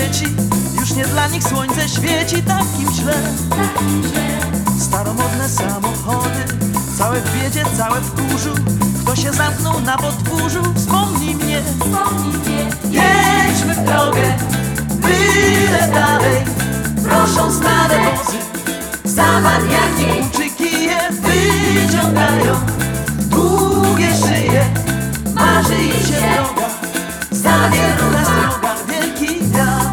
dzieci, już nie dla nich słońce świeci. Takim źle, staromodne samochody, całe w biedzie, całe w kurzu. Kto się zamknął na podwórzu, wspomnij mnie. Jedźmy w drogę, byle dalej. Proszą stare wozy, za wariatnie uczyki je wyciągają. Długie szyje, marzy im się droga, zawierucha sroga, wielki wiatr.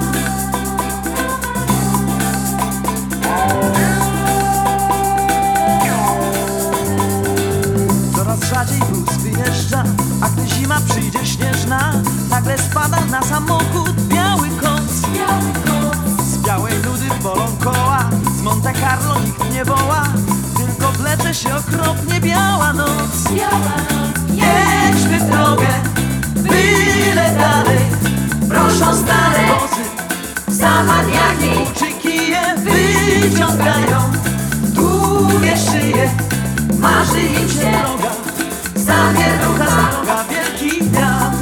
Coraz rzadziej wóz wyjeżdża, a gdy zima przyjdzie śnieżna, nagle spada na samochód biały koc. Z białej nudy bolą koła, z Monte Carlo nikt nie woła, tylko wlecze się okropnie biała noc. Jedźmy w drogę, byle dalej. Proszą stare wozy, za maniaki uczyki je wyciągają. Długie szyje, marzy im się droga, zawierucha sroga, wielki wiatr.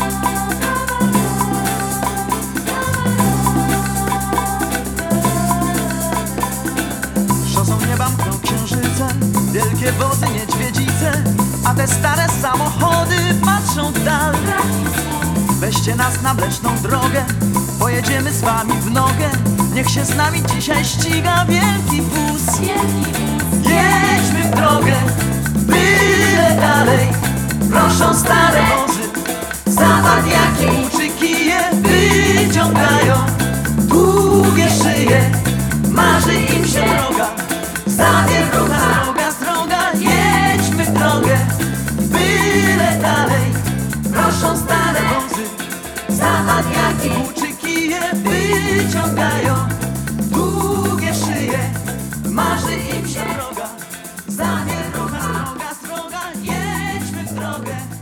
Szosą nieba mkną księżyce, wielkie wozy, niedźwiedzice, a te stare samochody patrzą w dal. Weźcie nas na mleczną drogę, pojedziemy z wami w nogę. Niech się z nami dzisiaj ściga wielki wóz. Jedźmy w drogę, byle dalej. Proszą stare wozy, za wariatnie uczyki je wyciągają. Długie szyje, marzy im się droga, zawierucha sroga, sroga. Jedźmy w drogę, byle dalej. Proszą stare wozy, za wariatnie uczyki je wyciągają. Długie szyje, marzy im się droga, zawierucha sroga, sroga. Jedźmy w drogę.